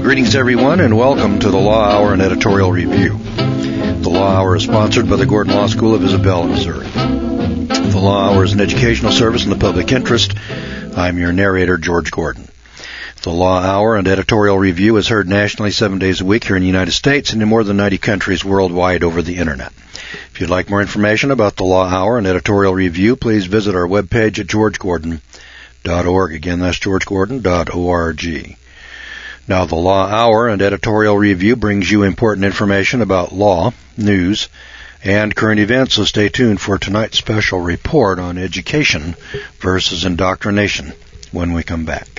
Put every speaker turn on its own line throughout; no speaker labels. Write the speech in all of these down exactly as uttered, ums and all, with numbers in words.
Greetings, everyone, and welcome to the Law Hour and Editorial Review. The Law Hour is sponsored by the Gordon Law School of Isabella, Missouri. The Law Hour is an educational service in the public interest. I'm your narrator, George Gordon. The Law Hour and Editorial Review is heard nationally seven days a week here in the United States and in more than ninety countries worldwide over the Internet. If you'd like more information about the Law Hour and Editorial Review, please visit our webpage at george gordon dot org. Again, that's george gordon dot org. Now, the Law Hour and Editorial Review brings you important information about law, news, and current events, so stay tuned for tonight's special report on education versus indoctrination when we come back.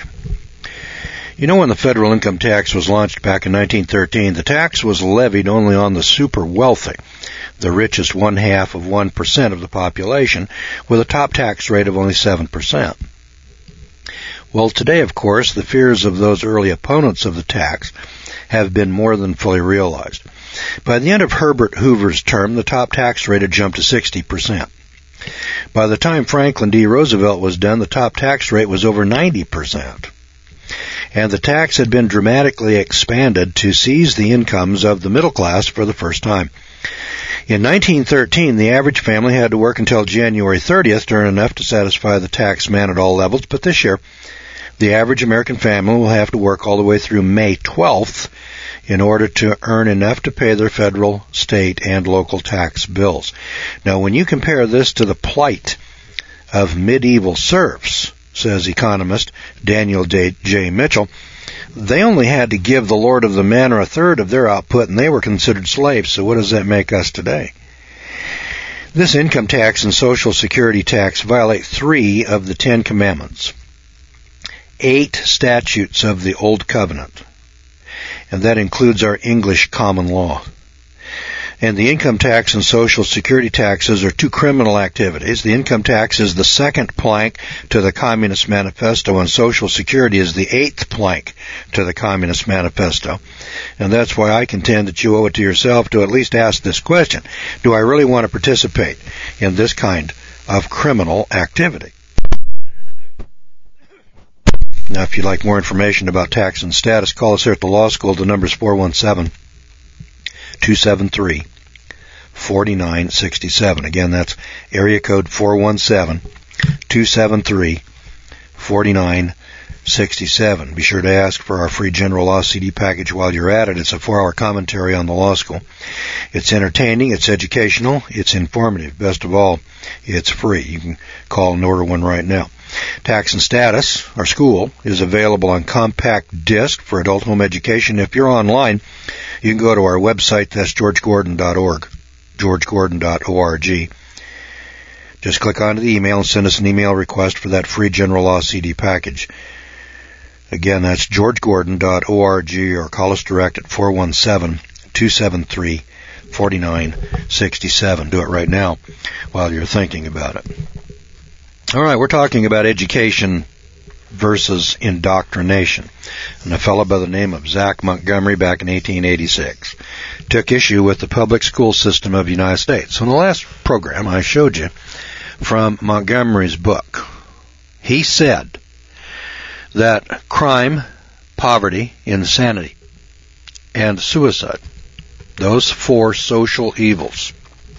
You know, when the federal income tax was launched back in nineteen thirteen, the tax was levied only on the super wealthy, the richest one-half of one percent of the population, with a top tax rate of only seven percent. Well, today, of course, the fears of those early opponents of the tax have been more than fully realized. By the end of Herbert Hoover's term, the top tax rate had jumped to sixty percent. By the time Franklin D. Roosevelt was done, the top tax rate was over ninety percent. And the tax had been dramatically expanded to seize the incomes of the middle class for the first time. In nineteen thirteen, the average family had to work until January thirtieth to earn enough to satisfy the tax man at all levels, but this year, the average American family will have to work all the way through May twelfth in order to earn enough to pay their federal, state, and local tax bills. Now, when you compare this to the plight of medieval serfs, says economist Daniel J. Mitchell, they only had to give the lord of the manor a third of their output, and they were considered slaves. So what does that make us today? This income tax and Social Security tax violate three of the Ten Commandments, eight statutes of the Old Covenant, and that includes our English common law. And the income tax and Social Security taxes are two criminal activities. The income tax is the second plank to the Communist Manifesto, and Social Security is the eighth plank to the Communist Manifesto. And that's why I contend that you owe it to yourself to at least ask this question: do I really want to participate in this kind of criminal activity? Now, if you'd like more information about tax and status, call us here at the law school. The number is four one seven, two seven three, four nine six seven. Again, that's area code four one seven, two seven three, four nine six seven. Be sure to ask for our free general law C D package while you're at it. It's a four-hour commentary on the law school. It's entertaining, it's educational, it's informative. Best of all, it's free. You can call and order one right now. Tax and Status, our school, is available on compact disc for adult home education. If you're online, you can go to our website. That's george gordon dot org, george gordon dot org. Just click onto the email and send us an email request for that free general law C D package. Again, that's george gordon dot org, or call us direct at four one seven, two seven three, four nine six seven. Do it right now while you're thinking about it. All right, we're talking about education versus indoctrination. And a fellow by the name of Zach Montgomery back in eighteen eighty-six took issue with the public school system of the United States. So in the last program, I showed you from Montgomery's book. He said that crime, poverty, insanity, and suicide, those four social evils,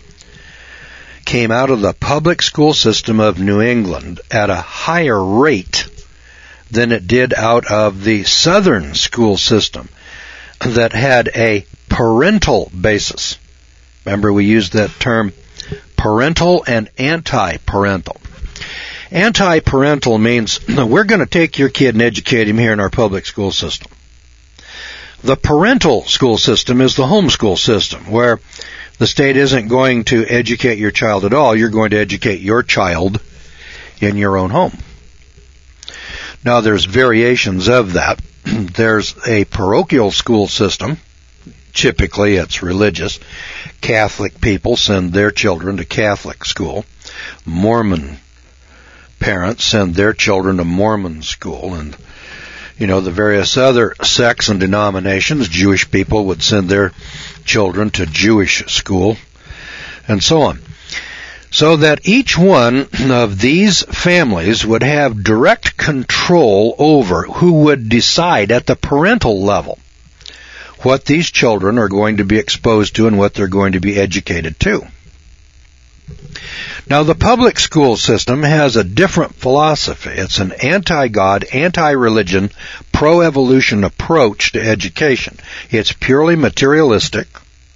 came out of the public school system of New England at a higher rate than it did out of the southern school system that had a parental basis. Remember, we used that term parental and anti-parental. Anti-parental means we're going to take your kid and educate him here in our public school system. The parental school system is the homeschool system, where the state isn't going to educate your child at all. You're going to educate your child in your own home. Now, there's variations of that. There's a parochial school system. Typically, it's religious. Catholic people send their children to Catholic school. Mormon parents send their children to Mormon school. And, you know, the various other sects and denominations, Jewish people would send their children to Jewish school, and so on. So that each one of these families would have direct control over who would decide at the parental level what these children are going to be exposed to and what they're going to be educated to. Now, the public school system has a different philosophy. It's an anti-God, anti-religion, pro-evolution approach to education. It's purely materialistic.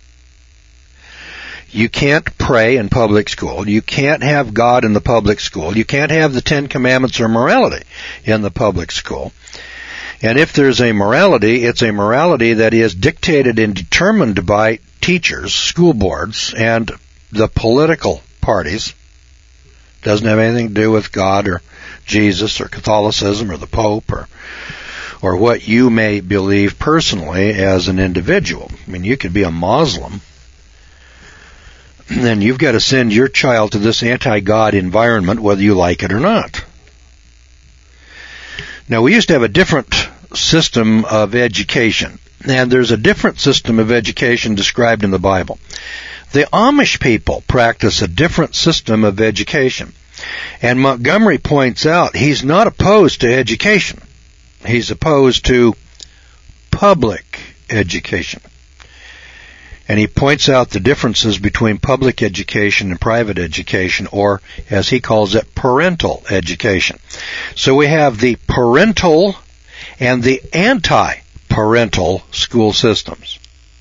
You can't pray in public school. You can't have God in the public school. You can't have the Ten Commandments or morality in the public school. And if there's a morality, it's a morality that is dictated and determined by teachers, school boards, and the political parties. Doesn't have anything to do with God or Jesus or Catholicism or the Pope or or what you may believe personally as an individual. I mean, you could be a Muslim, and then you've got to send your child to this anti-God environment whether you like it or not. Now, we used to have a different system of education, and there's a different system of education described in the Bible. The Amish people practice a different system of education. And Montgomery points out he's not opposed to education. He's opposed to public education. And he points out the differences between public education and private education, or, as he calls it, parental education. So we have the parental and the anti-parental school systems.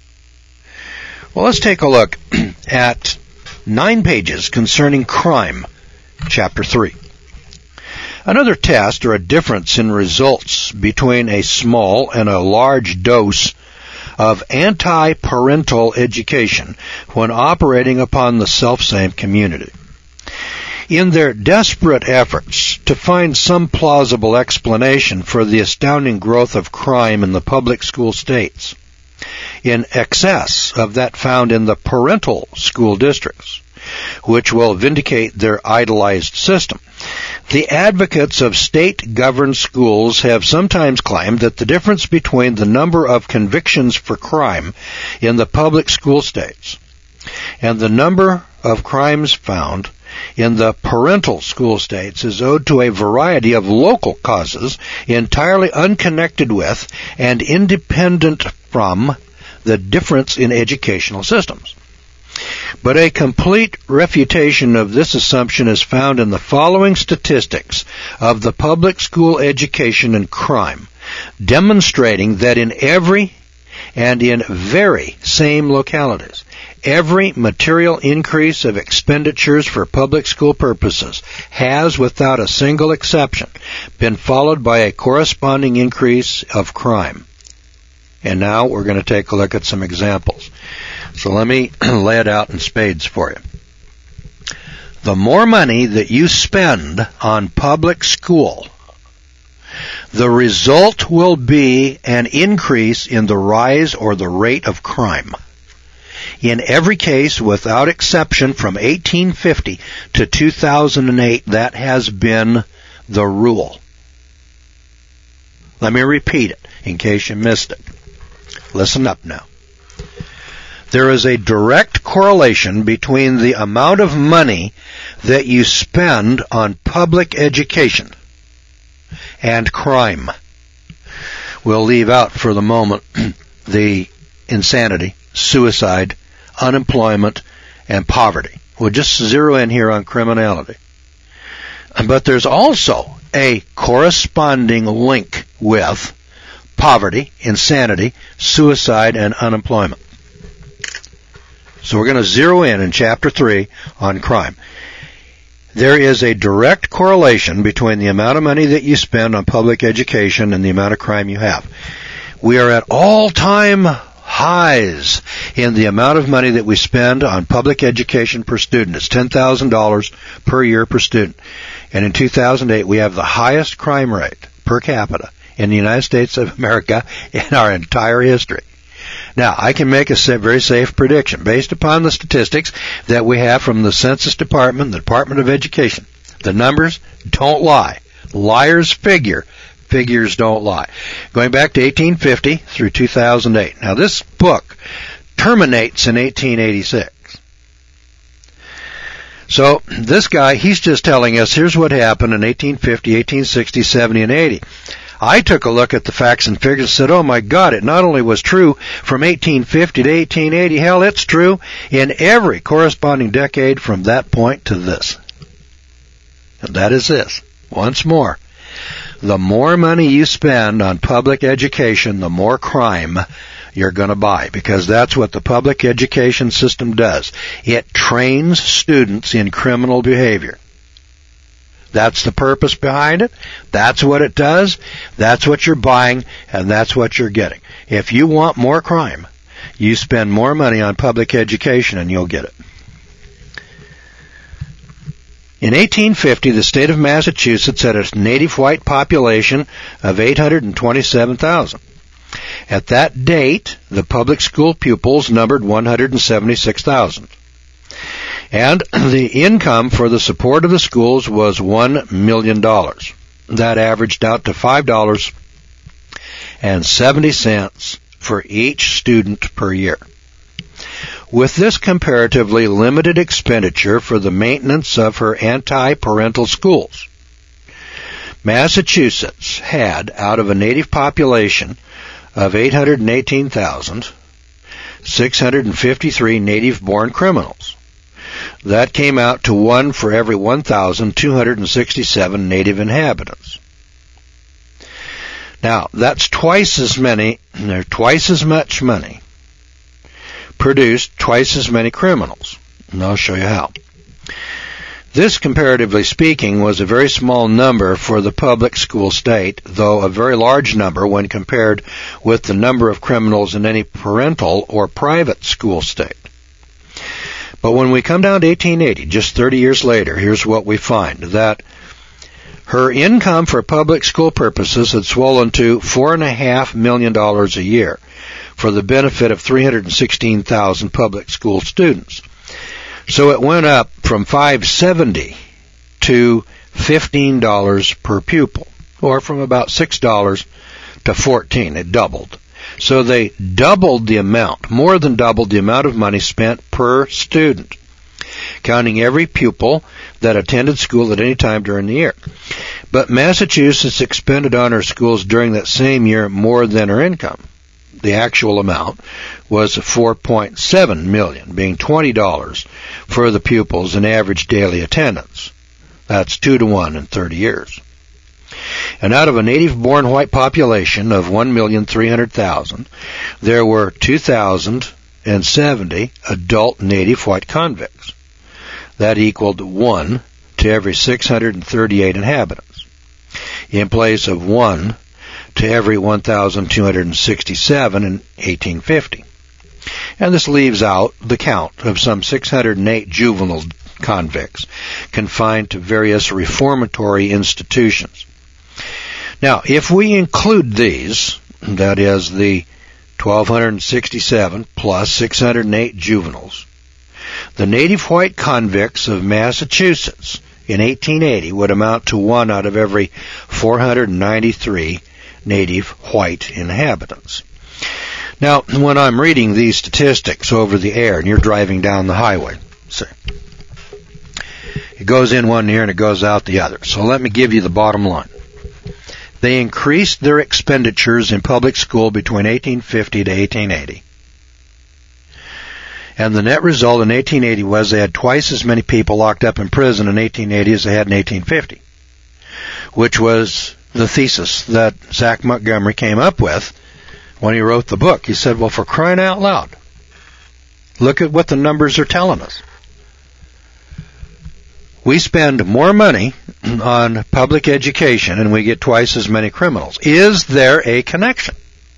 Well, let's take a look at nine pages concerning crime, chapter three. Another test or a difference in results between a small and a large dose of anti-parental education when operating upon the selfsame community. In their desperate efforts to find some plausible explanation for the astounding growth of crime in the public school states, in excess of that found in the parental school districts, which will vindicate their idolized system, the advocates of state-governed schools have sometimes claimed that the difference between the number of convictions for crime in the public school states and the number of crimes found in the parental school states is owed to a variety of local causes entirely unconnected with and independent from the difference in educational systems. But a complete refutation of this assumption is found in the following statistics of the public school education and crime, demonstrating that in every and in very same localities, every material increase of expenditures for public school purposes has, without a single exception, been followed by a corresponding increase of crime. And now we're going to take a look at some examples. So let me lay it out in spades for you. The more money that you spend on public school, the result will be an increase in the rise or the rate of crime. In every case, without exception, from eighteen fifty to two thousand eight, that has been the rule. Let me repeat it in case you missed it. Listen up now. There is a direct correlation between the amount of money that you spend on public education and crime. We'll leave out for the moment the insanity, suicide, unemployment, and poverty. We'll just zero in here on criminality. But there's also a corresponding link with poverty, insanity, suicide, and unemployment. So we're going to zero in in chapter three on crime. There is a direct correlation between the amount of money that you spend on public education and the amount of crime you have. We are at all-time highs in the amount of money that we spend on public education per student. It's ten thousand dollars per year per student. And in two thousand eight, we have the highest crime rate per capita in the United States of America in our entire history. Now, I can make a very safe prediction based upon the statistics that we have from the Census Department, the Department of Education. The numbers don't lie. Liars figure. Figures don't lie. Going back to eighteen fifty through two thousand eight. Now, this book terminates in eighteen eighty-six. So, this guy, he's just telling us, here's what happened in eighteen fifty, eighteen sixty, seventy, and eighty. I took a look at the facts and figures and said, oh my God, it not only was true from eighteen fifty to eighteen eighty, hell, it's true in every corresponding decade from that point to this. And that is this. Once more, the more money you spend on public education, the more crime you're going to buy, because that's what the public education system does. It trains students in criminal behavior. That's the purpose behind it. That's what it does. That's what you're buying, and that's what you're getting. If you want more crime, you spend more money on public education and you'll get it. In eighteen fifty, the state of Massachusetts had a native white population of eight hundred twenty-seven thousand. At that date, the public school pupils numbered one hundred seventy-six thousand. And the income for the support of the schools was one million dollars. That averaged out to five dollars and seventy cents for each student per year. With this comparatively limited expenditure for the maintenance of her anti-parental schools, Massachusetts had, out of a native population of eight hundred eighteen thousand, six hundred fifty-three native-born criminals. That came out to one for every one thousand two hundred sixty-seven native inhabitants. Now, that's twice as many, there's twice as much money produced, twice as many criminals. And I'll show you how. This, comparatively speaking, was a very small number for the public school state, though a very large number when compared with the number of criminals in any parental or private school state. But when we come down to eighteen eighty, just thirty years later, here's what we find, that her income for public school purposes had swollen to four point five million dollars a year for the benefit of three hundred sixteen thousand public school students. So it went up from five hundred seventy dollars to fifteen dollars per pupil, or from about six dollars to fourteen dollars. It doubled. So they doubled the amount, more than doubled the amount of money spent per student, counting every pupil that attended school at any time during the year. But Massachusetts expended on her schools during that same year more than her income. The actual amount was four point seven million dollars, being twenty dollars for the pupils in average daily attendance. That's two to one in thirty years. And out of a native-born white population of one million three hundred thousand, there were two thousand seventy adult native white convicts. That equaled one to every six hundred thirty-eight inhabitants, in place of one to every one thousand two hundred sixty-seven in eighteen fifty. And this leaves out the count of some six hundred eight juvenile convicts confined to various reformatory institutions. Now, if we include these, that is the one thousand two hundred sixty-seven plus six hundred eight juveniles, the native white convicts of Massachusetts in eighteen eighty would amount to one out of every four hundred ninety-three native white inhabitants. Now, when I'm reading these statistics over the air and you're driving down the highway, see, it goes in one ear and it goes out the other. So let me give you the bottom line. They increased their expenditures in public school between eighteen fifty to eighteen eighty. And the net result in eighteen eighty was they had twice as many people locked up in prison in eighteen eighty as they had in eighteen fifty, which was the thesis that Zach Montgomery came up with when he wrote the book. He said, well, for crying out loud, look at what the numbers are telling us. We spend more money on public education and we get twice as many criminals. Is there a connection?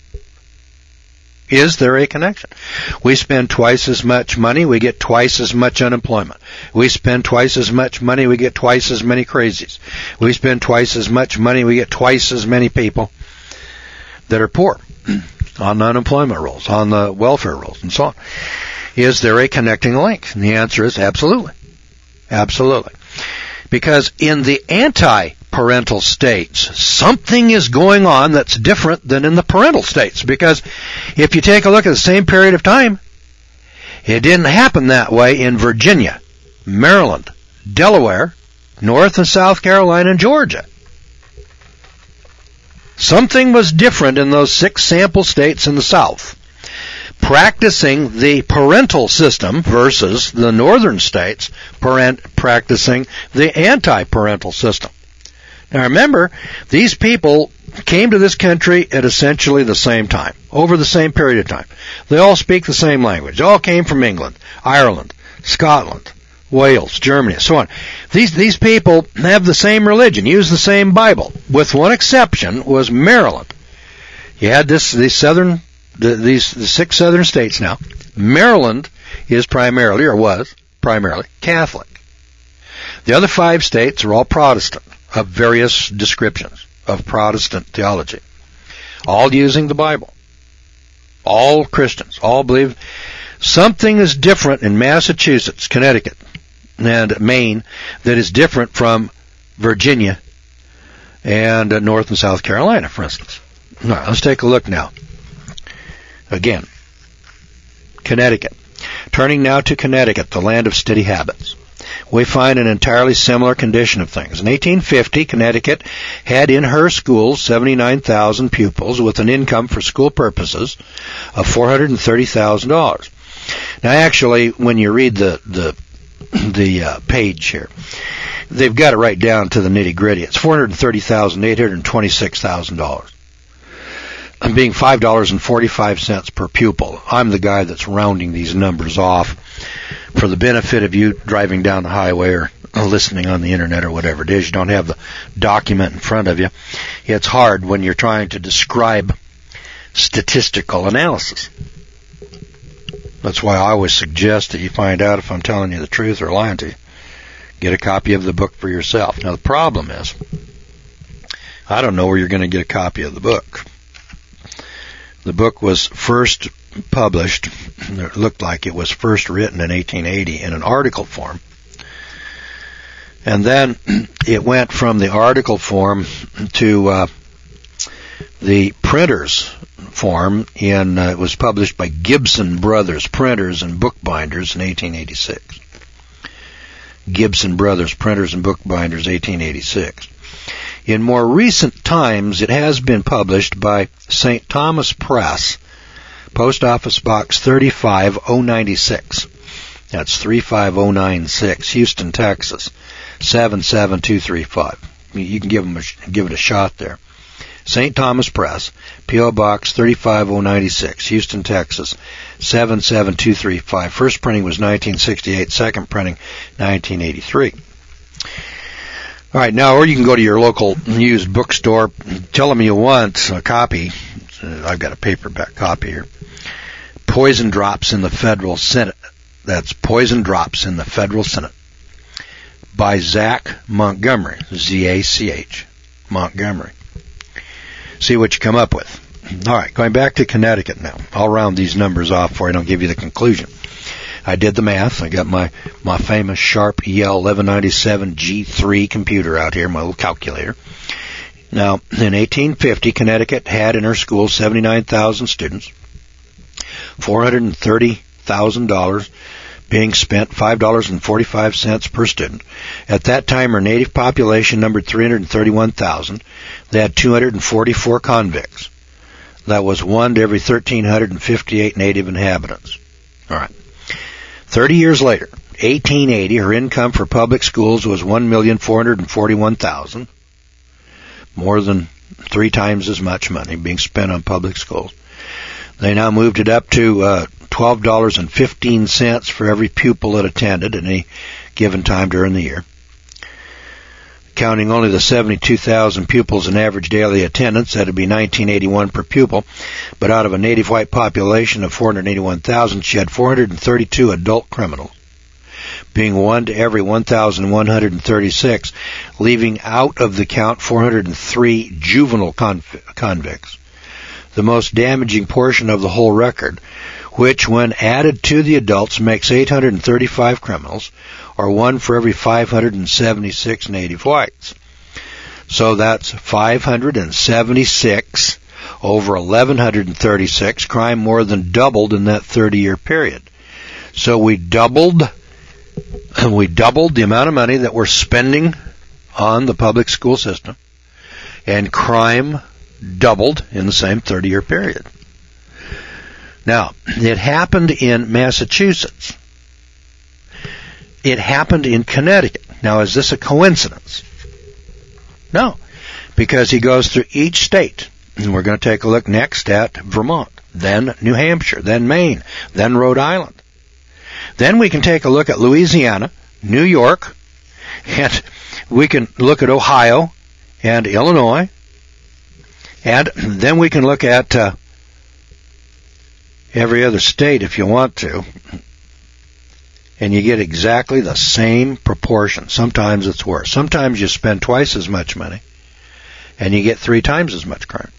Is there a connection? We spend twice as much money, we get twice as much unemployment. We spend twice as much money, we get twice as many crazies. We spend twice as much money, we get twice as many people that are poor on the unemployment rolls, on the welfare rolls, and so on. Is there a connecting link? And the answer is absolutely. Absolutely. Because in the anti-parental states, something is going on that's different than in the parental states. Because if you take a look at the same period of time, it didn't happen that way in Virginia, Maryland, Delaware, North and South Carolina, and Georgia. Something was different in those six sample states in the South, practicing the parental system versus the northern states parent, practicing the anti-parental system. Now remember, these people came to this country at essentially the same time, over the same period of time. They all speak the same language. They all came from England, Ireland, Scotland, Wales, Germany, so on. These these people have the same religion, use the same Bible, with one exception was Maryland. You had this these southern the, these the six southern states now. Maryland is primarily or was primarily Catholic. The other five states are all Protestant of various descriptions of Protestant theology, all using the Bible. All Christians, all believe. Something is different in Massachusetts, Connecticut, and Maine that is different from Virginia and uh, North and South Carolina, for instance. All right, let's take a look now. Again, Connecticut. Turning now to Connecticut, the land of steady habits. We find an entirely similar condition of things. In eighteen fifty, Connecticut had in her schools seventy-nine thousand pupils with an income for school purposes of four hundred thirty thousand dollars. Now, actually, when you read the the the uh, page here, they've got it right down to the nitty-gritty. It's four hundred thirty thousand eight hundred twenty-six thousand dollars. I'm being five dollars and forty-five cents per pupil. I'm the guy that's rounding these numbers off for the benefit of you driving down the highway or listening on the internet or whatever it is. You don't have the document in front of you. It's hard when you're trying to describe statistical analysis. That's why I always suggest that you find out if I'm telling you the truth or lying to you. Get a copy of the book for yourself. Now, the problem is, I don't know where you're going to get a copy of the book. The book was first published, it looked like it was first written in eighteen eighty in an article form. And then it went from the article form to uh, the printer's form in, uh, it was published by Gibson Brothers Printers and Bookbinders in eighteen eighty-six. Gibson Brothers Printers and Bookbinders, eighteen eighty-six. In more recent times, it has been published by Saint Thomas Press, Post Office Box thirty-five oh ninety-six. That's three five oh nine six, Houston, Texas, seven seven two three five. You can give them a, give it a shot there. Saint Thomas Press, P O. Box thirty-five oh ninety-six, Houston, Texas, seven seven two three five. First printing was nineteen sixty-eight, second printing nineteen eighty-three. All right, now, or you can go to your local used bookstore, tell them you want a copy. I've got a paperback copy here. Poison Drops in the Federal Senate. That's Poison Drops in the Federal Senate by Zach Montgomery, Z A C H, Montgomery. See what you come up with. All right, going back to Connecticut now. I'll round these numbers off for you. I don't give you the conclusion. I did the math. I got my, my famous Sharp E L eleven ninety-seven G three computer out here, my little calculator. Now, in eighteen fifty, Connecticut had in her schools seventy-nine thousand students, four hundred thirty thousand dollars being spent, five dollars and forty-five cents per student. At that time, her native population numbered three hundred thirty-one thousand. They had two hundred forty-four convicts. That was one to every one thousand three hundred fifty-eight native inhabitants. All right. Thirty years later, eighteen eighty, her income for public schools was one million four hundred forty-one thousand. More than three times as much money being spent on public schools. They now moved it up to uh, twelve dollars and fifteen cents for every pupil that attended at any given time during the year. Counting only the seventy-two thousand pupils in average daily attendance, that would be nineteen eighty-one per pupil. But out of a native white population of four hundred eighty-one thousand, she had four hundred thirty-two adult criminals, being one to every one thousand one hundred thirty-six, leaving out of the count four hundred three juvenile conv- convicts. The most damaging portion of the whole record, which when added to the adults makes eight hundred thirty-five criminals, or one for every five hundred seventy-six native whites. So that's five hundred seventy-six over eleven thirty-six, crime more than doubled in that thirty-year period. So we doubled, we doubled the amount of money that we're spending on the public school system, and crime doubled in the same thirty-year period. Now, it happened in Massachusetts. It happened in Connecticut. Now, is this a coincidence? No, because he goes through each state. And we're going to take a look next at Vermont, then New Hampshire, then Maine, then Rhode Island. Then we can take a look at Louisiana, New York, and we can look at Ohio and Illinois, and then we can look at uh, every other state if you want to, and you get exactly the same proportion. Sometimes it's worse. Sometimes you spend twice as much money, and you get three times as much crime.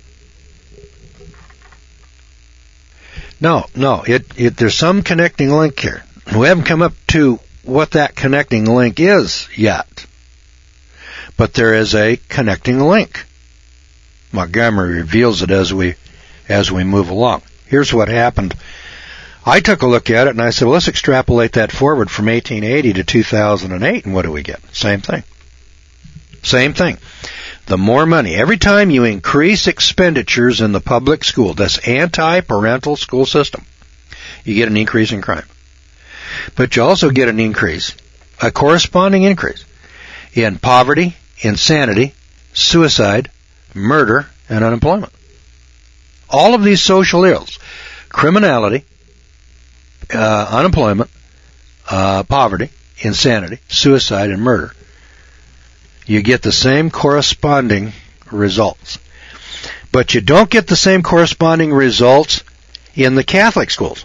No, no, it, it, there's some connecting link here. We haven't come up to what that connecting link is yet, but there is a connecting link. Montgomery reveals it as we as we move along. Here's what happened. I took a look at it and I said, well, let's extrapolate that forward from eighteen eighty to two thousand eight, and what do we get? Same thing. Same thing. The more money. Every time you increase expenditures in the public school, this anti-parental school system, you get an increase in crime. But you also get an increase, a corresponding increase, in poverty, insanity, suicide, murder, and unemployment. All of these social ills, criminality, uh, unemployment, uh, poverty, insanity, suicide, and murder, you get the same corresponding results. But you don't get the same corresponding results in the Catholic schools,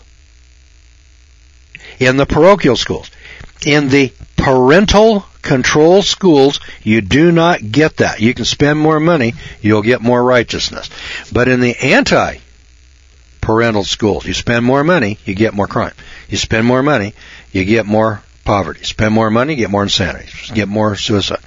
in the parochial schools. In the parental control schools, you do not get that. You can spend more money, you'll get more righteousness. But in the anti-parental schools, you spend more money, you get more crime. You spend more money, you get more poverty. Spend more money, you get more insanity. You get more suicide.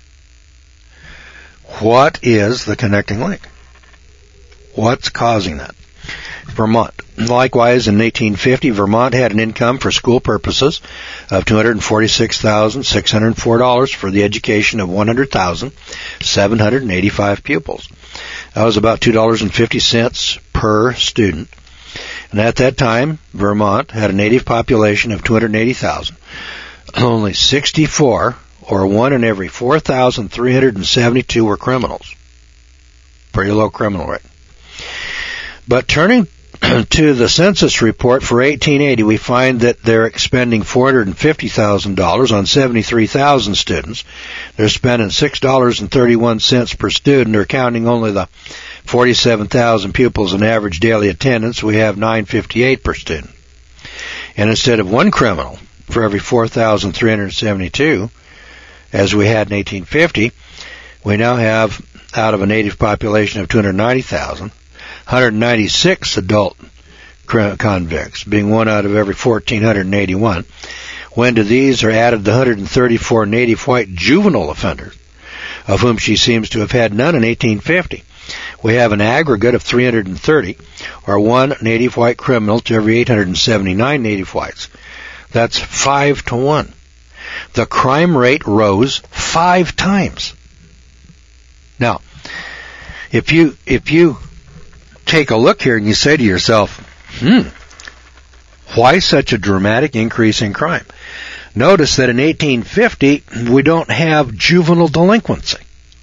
What is the connecting link? What's causing that? Vermont. Likewise, in eighteen fifty, Vermont had an income for school purposes of two hundred forty-six thousand six hundred four dollars for the education of one hundred thousand seven hundred eighty-five pupils. That was about two dollars and fifty cents per student. And at that time, Vermont had a native population of two hundred eighty thousand. Only sixty-four, or one in every four thousand three hundred seventy-two, were criminals. Pretty low criminal rate. But turning to the census report for eighteen eighty, we find that they're expending four hundred fifty thousand dollars on seventy-three thousand students. They're spending six dollars and thirty-one cents per student. They're counting only the forty-seven thousand pupils in average daily attendance. We have nine fifty-eight per student. And instead of one criminal for every four thousand three hundred seventy-two, as we had in eighteen fifty, we now have, out of a native population of two hundred ninety thousand, one hundred ninety-six adult convicts, being one out of every one thousand four hundred eighty-one. When to these are added the one hundred thirty-four native white juvenile offenders, of whom she seems to have had none in eighteen fifty. We have an aggregate of three hundred thirty, or one native white criminal to every eight hundred seventy-nine native whites. That's five to one. The crime rate rose five times. Now, if you if you take a look here and you say to yourself, hmm, why such a dramatic increase in crime? Notice that in eighteen fifty, we don't have juvenile delinquency.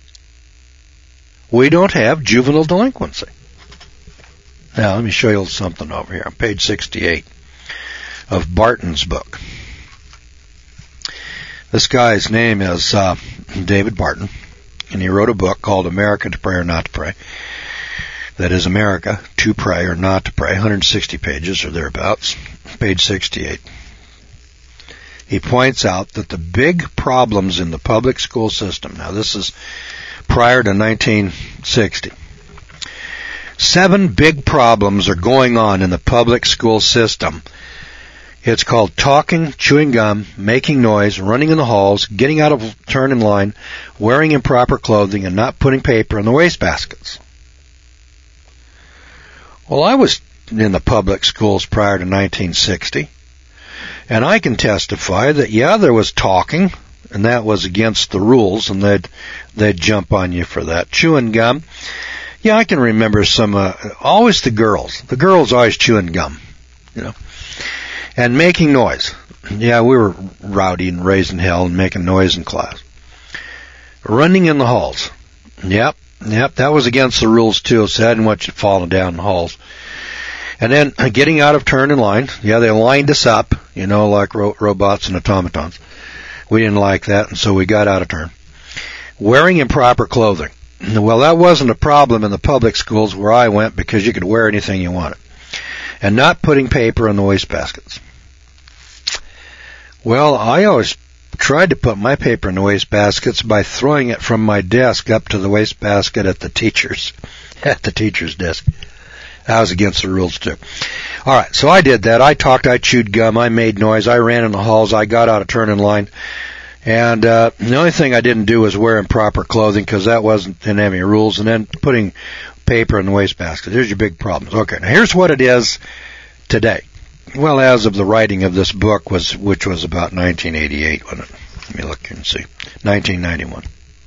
We don't have juvenile delinquency. Now, let me show you something over here on page sixty-eight of Barton's book. This guy's name is uh, David Barton, and he wrote a book called America to Pray or Not to Pray. That is America to Pray or Not to Pray, one hundred sixty pages or thereabouts, page sixty-eight. He points out that the big problems in the public school system, now this is prior to nineteen sixty, seven big problems are going on in the public school system. It's called talking, chewing gum, making noise, running in the halls, getting out of turn in line, wearing improper clothing, and not putting paper in the wastebaskets. Well, I was in the public schools prior to nineteen sixty, and I can testify that, yeah, there was talking, and that was against the rules, and they'd they'd jump on you for that. Chewing gum, Yeah, I can remember some, uh, always the girls. The girls always chewing gum, you know, and making noise. Yeah, we were rowdy and raising hell and making noise in class. Running in the halls. Yep, yep, that was against the rules too, so I didn't want you falling down in the halls. And then uh, getting out of turn in line. Yeah, they lined us up, you know, like ro- robots and automatons. We didn't like that, and so we got out of turn. Wearing improper clothing. Well, that wasn't a problem in the public schools where I went because you could wear anything you wanted. And not putting paper in the wastebaskets. Well, I always tried to put my paper in the wastebaskets by throwing it from my desk up to the wastebasket at the teacher's, at the teacher's desk. That was against the rules too. All right, so I did that. I talked, I chewed gum, I made noise, I ran in the halls, I got out of turn in line. And uh, the only thing I didn't do was wear improper clothing because that wasn't in any rules. And then putting paper in the wastebasket. Here's your big problems. Okay, now here's what it is today. Well, as of the writing of this book, was which was about nineteen eighty-eight, wasn't it? Let me look and see. nineteen ninety-one.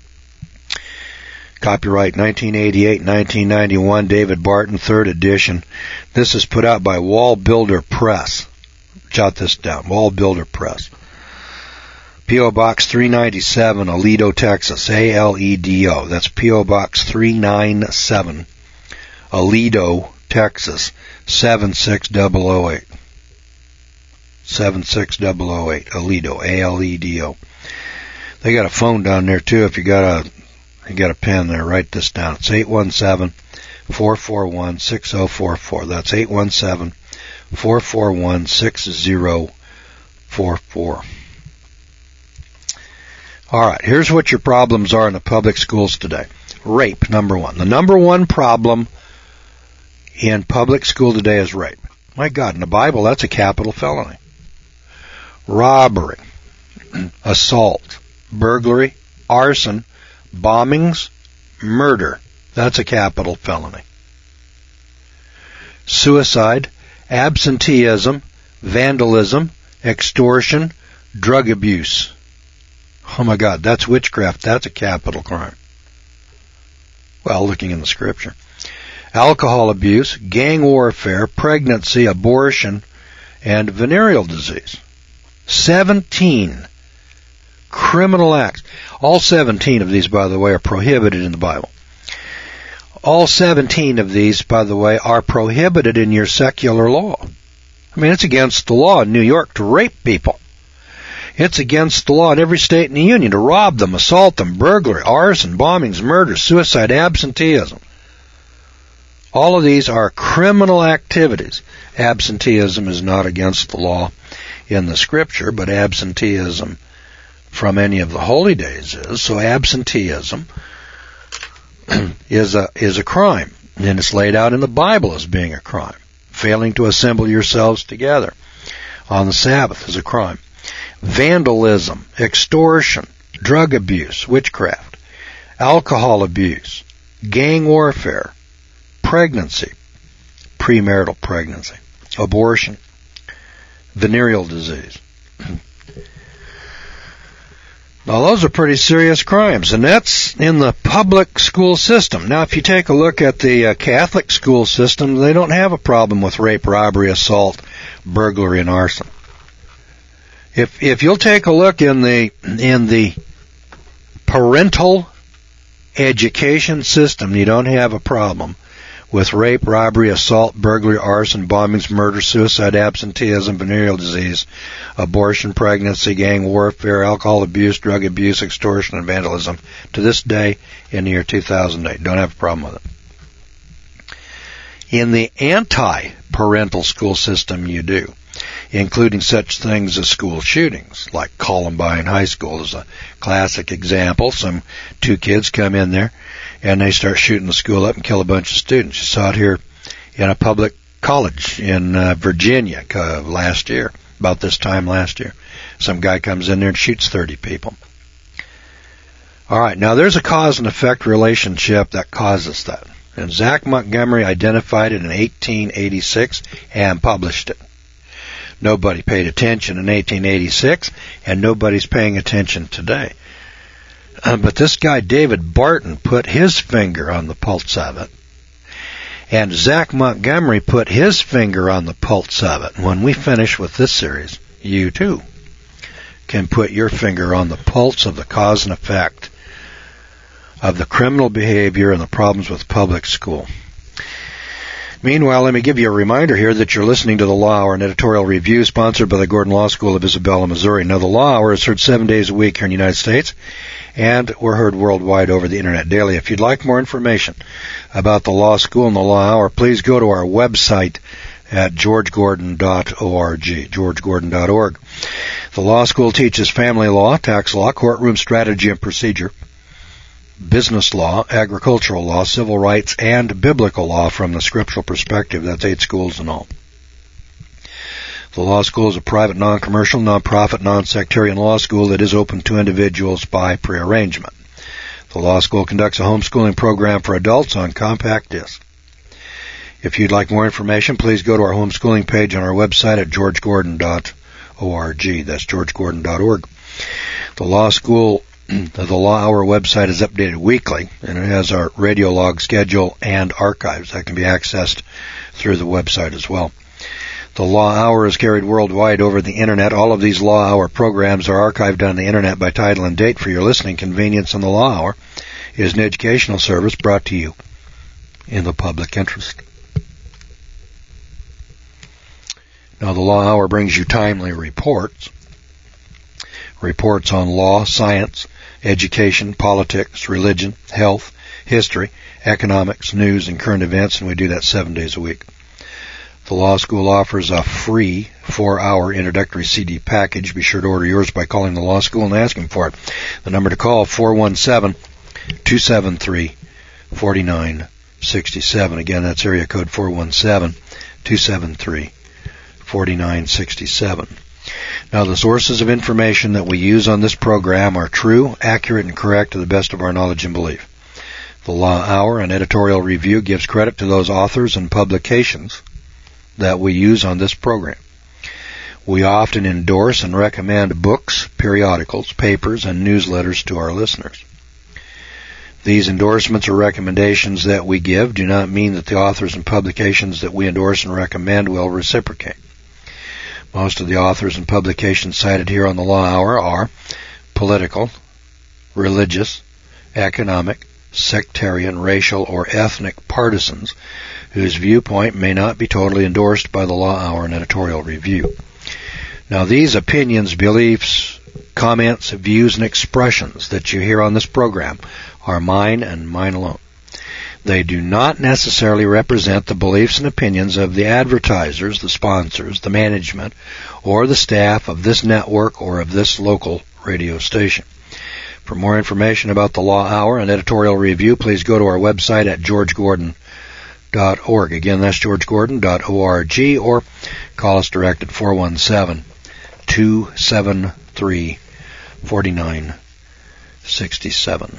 Copyright nineteen eighty-eight, nineteen ninety-one, David Barton, third edition. This is put out by Wall Builder Press. Jot this down. Wall Builder Press. P O. Box three ninety-seven, Aledo, Texas. A L E D O. That's P O. Box three ninety-seven, Aledo, Texas. seven six zero zero eight. seven six zero zero eight. Aledo. A L E D O. They got a phone down there, too. If you got a, you got a pen there, write this down. It's eight one seven, four four one, six zero four four. That's eight one seven, four four one, six zero four four. All right, here's what your problems are in the public schools today. Rape, number one. The number one problem in public school today is rape. My God, in the Bible, that's a capital felony. Robbery, assault, burglary, arson, bombings, murder. That's a capital felony. Suicide, absenteeism, vandalism, extortion, drug abuse. Oh my God, that's witchcraft. That's a capital crime. Well, looking in the scripture. Alcohol abuse, gang warfare, pregnancy, abortion, and venereal disease. Seventeen criminal acts. All seventeen of these, by the way, are prohibited in the Bible. All seventeen of these, by the way, are prohibited in your secular law. I mean, it's against the law in New York to rape people. It's against the law in every state in the Union to rob them, assault them, burglary, arson, bombings, murder, suicide, absenteeism. All of these are criminal activities. Absenteeism is not against the law in the Scripture, but absenteeism from any of the holy days is. So absenteeism is a is a crime, and it's laid out in the Bible as being a crime. Failing to assemble yourselves together on the Sabbath is a crime. Vandalism, extortion, drug abuse, witchcraft, alcohol abuse, gang warfare, pregnancy, premarital pregnancy, abortion, venereal disease. Now, those are pretty serious crimes, and that's in the public school system. Now, if you take a look at the uh, Catholic school system, they don't have a problem with rape, robbery, assault, burglary, and arson. If if you'll take a look in the in the parental education system, you don't have a problem with rape, robbery, assault, burglary, arson, bombings, murder, suicide, absenteeism, venereal disease, abortion, pregnancy, gang warfare, alcohol abuse, drug abuse, extortion, and vandalism. To this day, in the year two thousand eight, don't have a problem with it. In the anti-parental school system, you do, including such things as school shootings, like Columbine High School is a classic example. Some two kids come in there, and they start shooting the school up and kill a bunch of students. You saw it here in a public college in uh, Virginia uh, last year, about this time last year. Some guy comes in there and shoots thirty people. All right, now there's a cause and effect relationship that causes that. And Zach Montgomery identified it in eighteen eighty-six and published it. Nobody paid attention in eighteen eighty-six, and nobody's paying attention today. Uh, but this guy, David Barton, put his finger on the pulse of it And Zach Montgomery put his finger on the pulse of it. When we finish with this series, you too can put your finger on the pulse of the cause and effect of the criminal behavior and the problems with public school. Meanwhile, let me give you a reminder here that you're listening to the Law Hour, an editorial review sponsored by the Gordon Law School of Isabella, Missouri. Now, the Law Hour is heard seven days a week here in the United States, and we're heard worldwide over the Internet daily. If you'd like more information about the Law School and the Law Hour, please go to our website at george gordon dot org, george gordon dot org. The Law School teaches family law, tax law, courtroom strategy and procedure, business law, agricultural law, civil rights, and biblical law from the scriptural perspective. That's eight schools in all. The law school is a private, non-commercial, non-profit, non-sectarian law school that is open to individuals by prearrangement. The law school conducts a homeschooling program for adults on compact disc. If you'd like more information, please go to our homeschooling page on our website at george gordon dot org. That's george gordon dot org. The law school The Law Hour website is updated weekly, and it has our radio log schedule and archives that can be accessed through the website as well. The Law Hour is carried worldwide over the Internet. All of these Law Hour programs are archived on the Internet by title and date for your listening convenience, and the Law Hour is an educational service brought to you in the public interest. Now, the Law Hour brings you timely reports. Reports on law, science, education, politics, religion, health, history, economics, news, and current events, and we do that seven days a week. The Law School offers a free four-hour introductory C D package. Be sure to order yours by calling the Law School and asking for it. The number to call, four one seven, two seven three, four nine six seven. Again, that's area code four one seven, two seven three, four nine six seven. Now, the sources of information that we use on this program are true, accurate, and correct to the best of our knowledge and belief. The Law Hour, an editorial review, gives credit to those authors and publications that we use on this program. We often endorse and recommend books, periodicals, papers, and newsletters to our listeners. These endorsements or recommendations that we give do not mean that the authors and publications that we endorse and recommend will reciprocate. Most of the authors and publications cited here on the Law Hour are political, religious, economic, sectarian, racial, or ethnic partisans whose viewpoint may not be totally endorsed by the Law Hour and editorial review. Now, these opinions, beliefs, comments, views, and expressions that you hear on this program are mine and mine alone. They do not necessarily represent the beliefs and opinions of the advertisers, the sponsors, the management, or the staff of this network or of this local radio station. For more information about the Law Hour and editorial review, please go to our website at george gordon dot org. Again, that's george gordon dot org, or call us direct at four one seven, two seven three, four nine six seven.